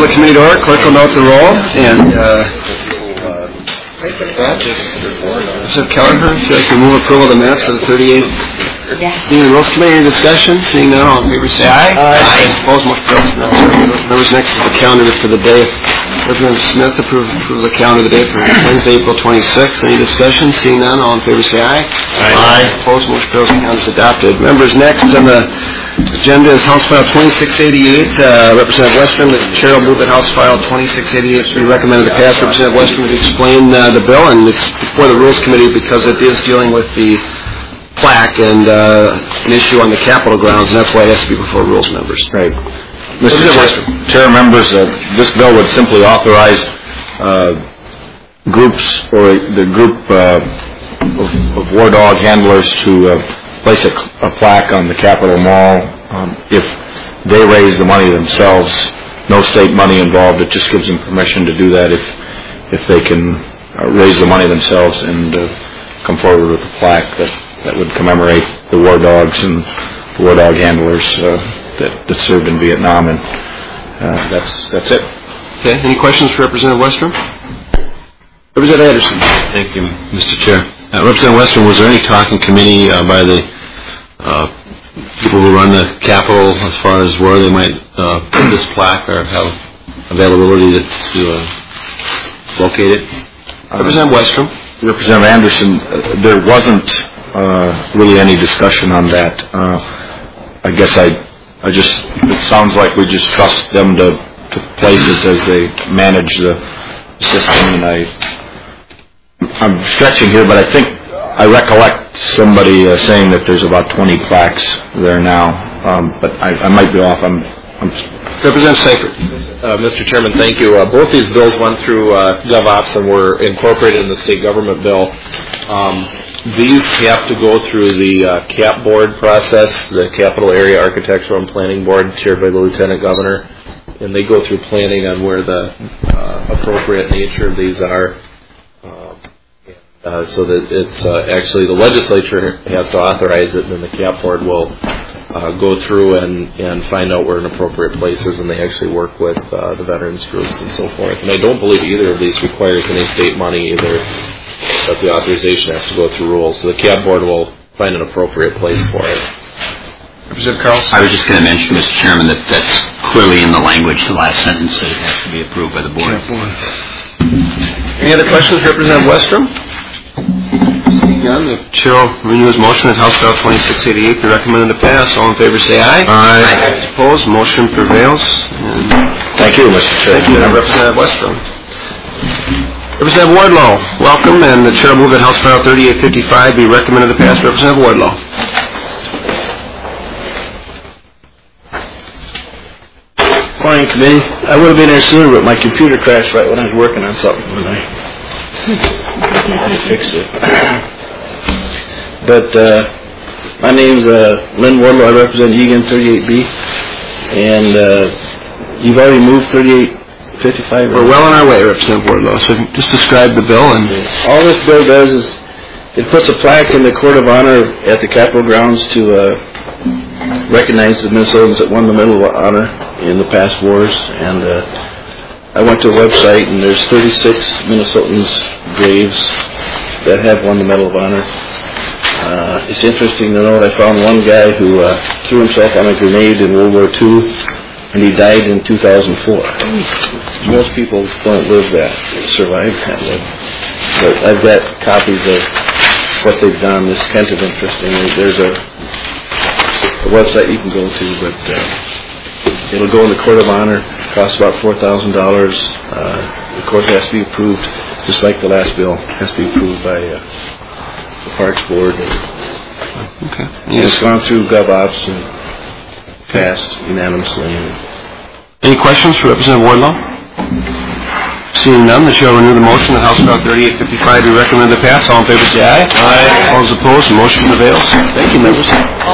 the committee to order. Clerk will note the roll. And Mr. Kelleher, if I can move approval of the minutes for the 38th meeting of the Rules Committee. Any discussion? Seeing none, all in favor say aye. Aye. Opposed, motion carries. Members, next is the calendar for the day. Representative Smith approve the calendar of the day for Wednesday, April 26th. Any discussion? Seeing none, all in favor say aye. Aye. Opposed, motion carries. The calendar is adopted. Members, next on the agenda is House File 2688. Representative Westrom, the chair will move that House File 2688 be recommended to pass. Representative Westrom to explain the bill, and it's before the Rules Committee because it is dealing with the plaque and an issue on the Capitol grounds, and that's why it has to be before Rules members. Right. Mr. Chair, members, this bill would simply authorize groups or the group of war dog handlers to place a plaque on the Capitol Mall. If they raise the money themselves, no state money involved, it just gives them permission to do that if they can raise the money themselves and come forward with a plaque that would commemorate the war dogs and the war dog handlers that served in Vietnam, and that's it. Okay. Any questions for Representative Westrom? Representative Anderson. Thank you, Mr. Chair. Representative Westrom, was there any talk in committee by the people who run the Capitol as far as where they might put this plaque or have availability to locate it? Representative Westrom. Representative Anderson, there wasn't really any discussion on that. I guess it sounds like we just trust them to place it as they manage the system, and I'm stretching here, but I recollect somebody saying that there's about 20 plaques there now, but I might be off. Representative Seifert. Mr. Chairman, thank you. Both these bills went through GovOps and were incorporated in the state government bill. These have to go through the CAP board process, the Capital Area Architectural and Planning Board, chaired by the Lieutenant Governor, and they go through planning on where the appropriate nature of these are, so that it's actually the legislature has to authorize it, and then the CAP board will go through and find out where an appropriate place is, and they actually work with the veterans groups and so forth. And I don't believe either of these requires any state money either, but the authorization has to go through rules. So the CAB board will find an appropriate place for it. Representative Carlson. I was just going to mention, Mr. Chairman, that's clearly in the language, the last sentence, that it has to be approved by the board. Any other questions for Representative Westrom? Seeing none, the chair will renew his motion that House File 2688 be recommended to pass. All in favor say aye. Aye. Opposed, motion prevails. Thank you, Mr. Chair. Thank you, Representative Westrom. Representative Wardlow, welcome, and the chair will move that House File 3855 be recommended to pass. Representative Wardlow. Morning, committee. I would have been there sooner, but my computer crashed right when I was working on something, and I fixed it. But my name's Lynn Wardlow. I represent Egan 38B, and you've already moved 3855. We're well on our way, Representative Wardlow. So just describe the bill. And all this bill does is it puts a plaque in the Court of Honor at the Capitol grounds to recognize the Minnesotans that won the Medal of Honor in the past wars. And I went to a website, and there's 36 Minnesotans' graves that have won the Medal of Honor. It's interesting to note I found one guy who threw himself on a grenade in World War II, and he died in 2004. Most people don't survive that way. But I've got copies of what they've done. It's kind of interesting. There's a website you can go to, but it'll go in the Court of Honor. It costs about $4,000. The court has to be approved, just like the last bill. It has to be approved by the Parks Board. Okay. And it's gone through GovOps and passed unanimously. Any questions for Representative Wardlow? Seeing none, the chair will renew the motion that House File 3855 be recommended to pass. All in favor say aye. Aye. All those opposed, the motion prevails. Thank you, members.